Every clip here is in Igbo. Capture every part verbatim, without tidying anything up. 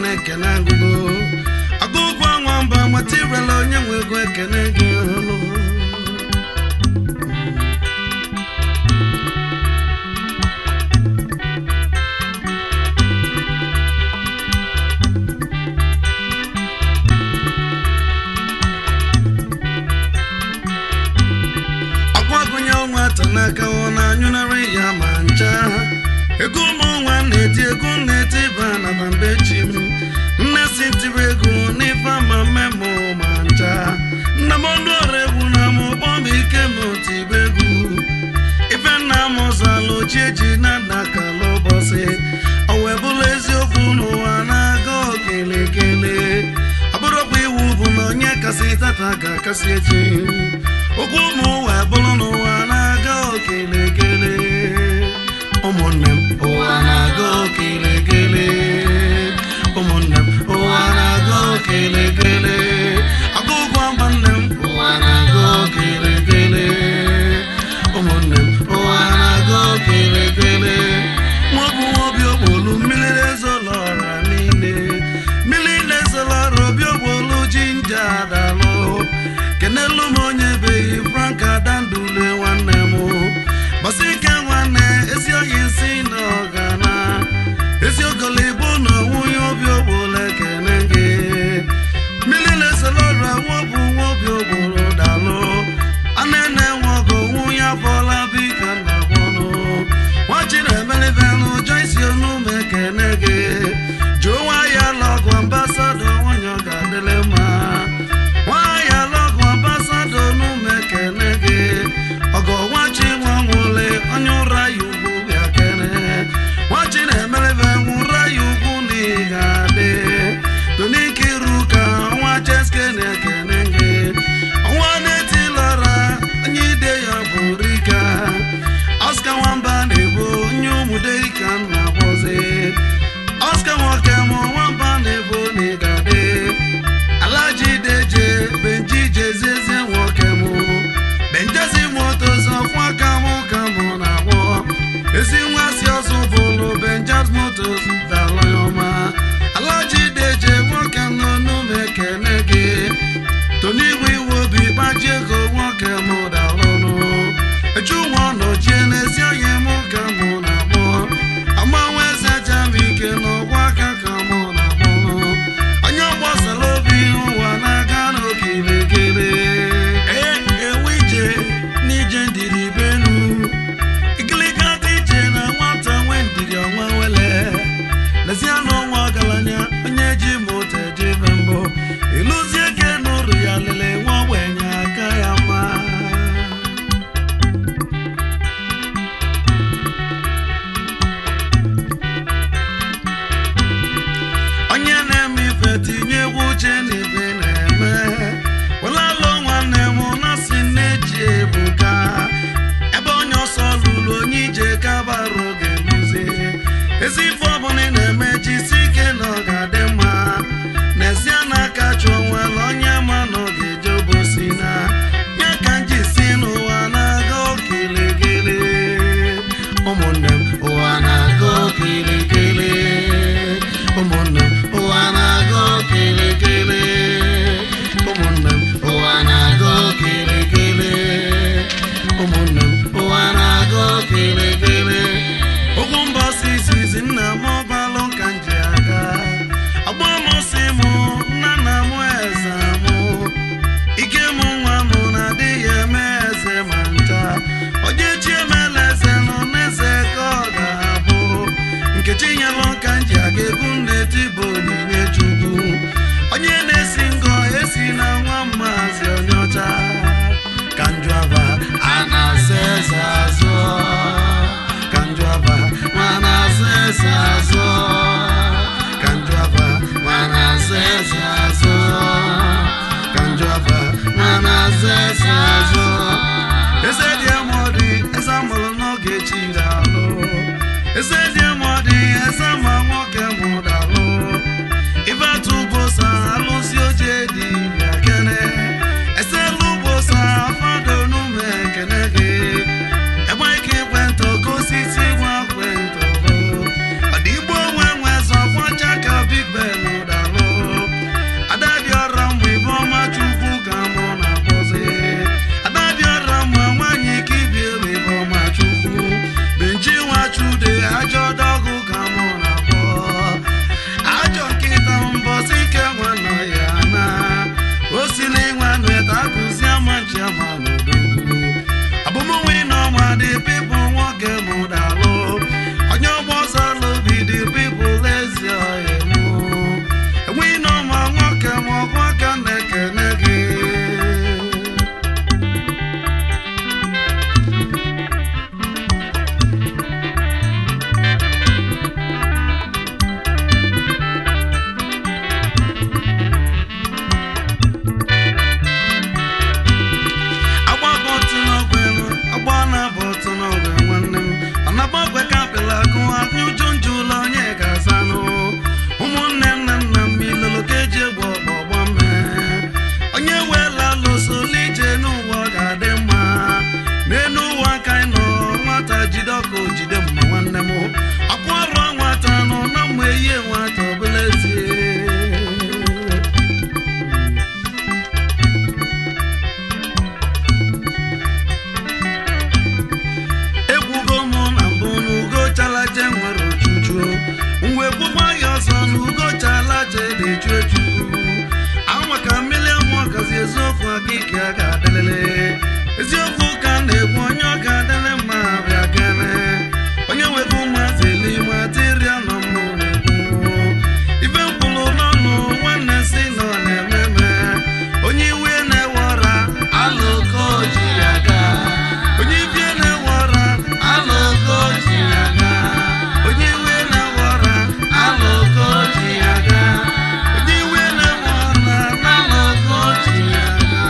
ekene ekene agụgo agụgwa nwamba material onye nwe ego ekene gị Tanaka ona nyunari ya mancha ego mo wane ti ego neti bana bambechim nesi tirego ni fama memo mancha na mondo rebu na mo bombi ke motibegu ife na mo salo cheji na nakalo bose awebulezi ofunu anago kele kele aburo kwi wubu no nya kasita taka kasiechi ogumu webulu no anago kele kele omonem o anago kele kele omonem o anago kele kele agugwa manem o anago kele kele omonem o anago kele kele mobu obi obolu milile zolora nine milile zolora obi obolu jinja dalo kenelu monye be franka dandule wanemo basike wane esi oyisi no gana esi ogolibo no wuyo obi obole kenenge milile zolora wobu obi obolu dalo anene wogo wuya fola bika na wono wachire melevenu joyce onu mekenege jowa ya logo ambassador wonyo gadelema waya logo ambassador nu mekenege ogo wachi nwole onyura yugo yakene wachire melevenu rayugo ni gade tonikiruka wacheskene kenenge wane tilora anyide ya burika Oscar wamba nebo nyumudeika na boze Oscar wakemo wamba nebo ni gade Alaji deje benji jezeze wakemo benjazi moto zafwa kamo kamo na wo esi nwasi osubolo benjaz motos dalayoma Alaji deje wakemo no mekenege Toni wiwo bi bajeko wakemo dalono Eju wano jenesi ayemo kamo na mo Ama weza jamike no waka kamo na mo Anya wasa lobi wana gano kile kile Eh, eh, wije, nije ndiri benu Ikilika tije na wata wendiri onwa wele Nasi ano wagalanya, onyeji mote jibembo Iluzie ke nuru ya lele wawenya kayama tinye wuche ni beneme wala lo nwanne mo na sineji ebuka ebe onyo so lulu nyije ka baro geluze ezifo bone na meji sike no gadema nesia na ka chonwe lo nyama no gejobosina nya kanji sinu wana go kile kile omonem wana go kile kile omonem wana go kile kile omonem wana go kile kile omonem wana go kile kile ogumba sisi na mo balon kanjaga abomo simo nana mweza mo ike mo nwa mo na de yemeze manta ojechi emeleze no neze ko ga bo nkechi nyalo kanjaga egunne tiboni nyejugu onye na-esingo esi na nwa mmazi onyocha kanjwaba anasesazo kanjwaba anasesazo kanjwaba anasesazo kanjwaba anasesazo ese dia modi esa molo no gechiralo ese dia modi esa mamoke modalo iva tubosa alusi ojedi yakene ese lubosa afado nume kenege eba ike kwento kosisi wa kwento adigbo wenwe so kwa chaka big ben ichuechu anwaka mmili amwakazi eziokwu akike a ga-adelele eziokwu ka na-egwu onye ọ ga-adele mma abịa kene onye nwego ụmụazị eli material nọ mmụ na-egwu ibe mkpụrụ n'ọnụ nwanne si nọ na-ememe onye iwe na-ewe ọra alụko ji ya ga onye ibie na-ewe ọra alụko ji ya ga onye iwe na-ewe ọra alụko ji ya ga onye iwe na-ewe ọra alụko ji ya ga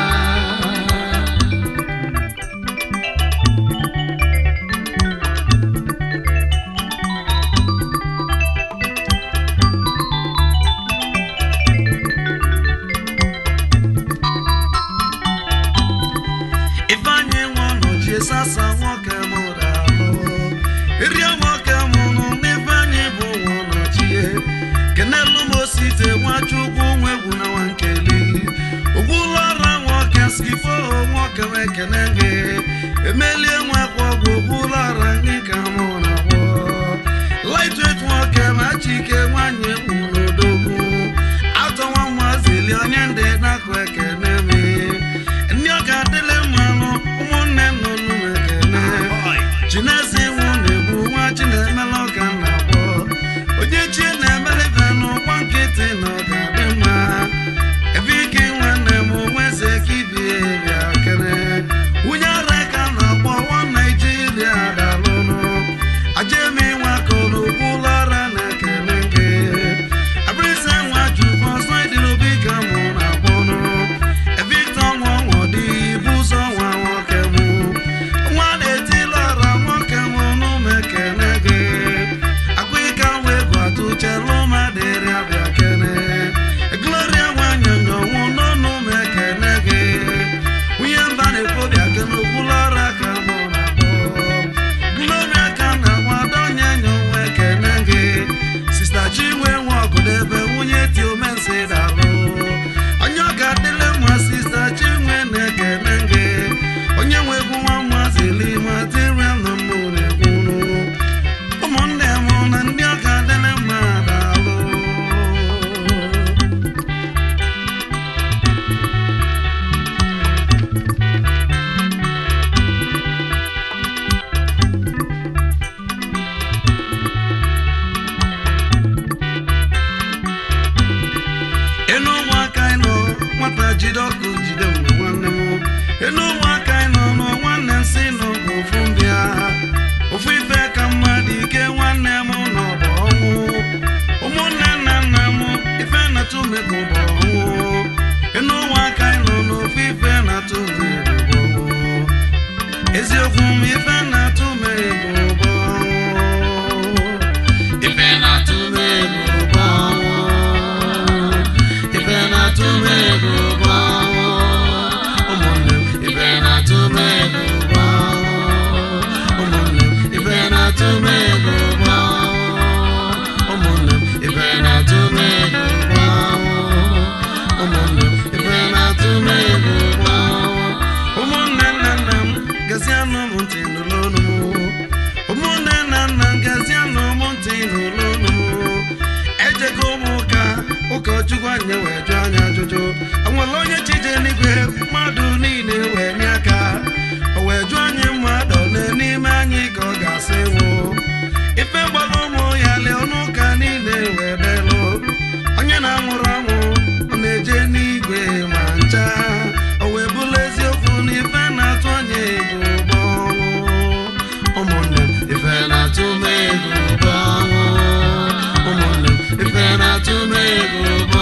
sasa nwoke mụrụ alụ iri nwoke mụrụ n'ifeanyị bụ nwonochie kenelu m osite nwachukwu nwegwu na nwankeli ogwulọra nwoke skifo nwoke mekene gị emelie nwakwa ọgwụ ogwulọra gị ka mụ na gwọ lightweight nwoke machike nwanyị egwu n'odogwu atọ nwa mmazili onye ndị nakụ ekene mi ndị ọ ga-adịle mmanụ ụmụnne nọ Chinese iwu na-egbu nwa chi na-emela ọga na-agbọ onye chi na-emelive n'ụgba nkịtị na ọ ga-adị mma ebe ike nwanne m nweze ka ibie bịa kere nwunye ara ka na-agbọ nwa Naijiria dalụnụ ajemi nwaka n'ugwu ụlọọra na-ekele gị abịrịsị nwa jụbọ ọsọ dị n'obi ka mụ na-agbọnụ ebe ite ọnwa ọnwọ dị ibu ụzọ nwa nwoke mụ nwa na-eti chelo madere abia kene gloria wanyanyo wono mekene ge uyamba ne pobia kene kulora kamo na bo gloria kana wadonye nyo wekene ge sister chiwe wogodebe unye ti omense dalo onyo gadele mwa sister chiwe ne kene ge onye wegu nwa mwazili material no mune kunu omonde mo na ndi akadele mwa jidoku jide mwanne mo eno waka ino no nwanne si no go fumbia ofu ife ka mmadi ke nwanne mo no bo onwu umunne na na mo ife na tu me go bo onwu eno waka ino no ofu ife na tu me go bo eziofu mi ife na tu me go bo ife na tu me go bo ife na tu me go bo Anwala onye chije n'igwe mmadụ niile wee nye aka o wee jụọ anyị mmadụ n'ime anyị ka ọ ga-asị wụ ife gbara ụmụ ya lee ọnụ ụka niile wee delụ onye na-anwụrụ anwụ ọ na-eje n'igwe ma ncha o wee bụrụ eziokwu na ife na-atụ onye ego ụgbọ ụmụnne m ife na-atụ m ego ụgbọ ụmụnne m ife na-atụ m ego ụgbọ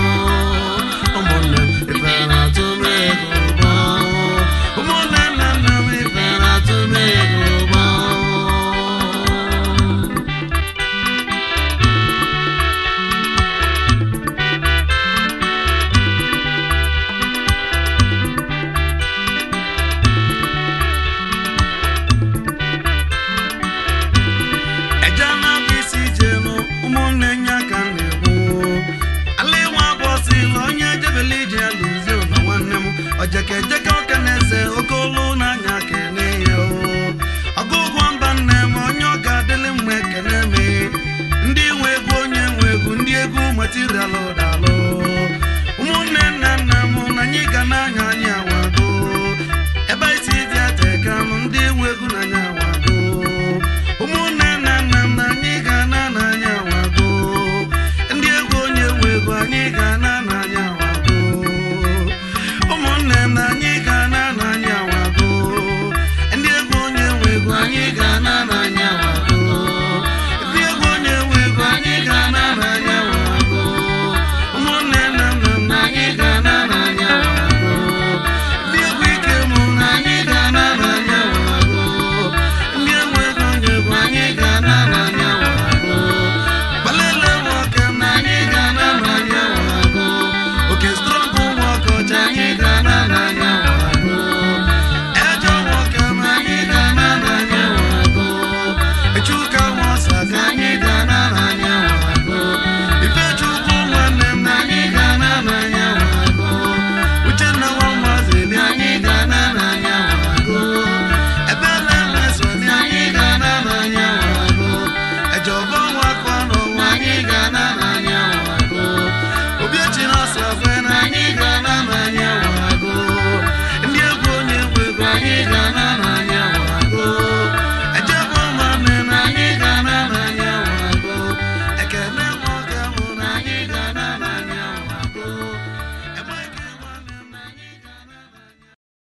Jeke jeke okeneze okolo na anya kene yo agụgụ mba nne m onye ọ ga-adịlị mma ekene me ndị nwe ego onye nwe ego ndị ego material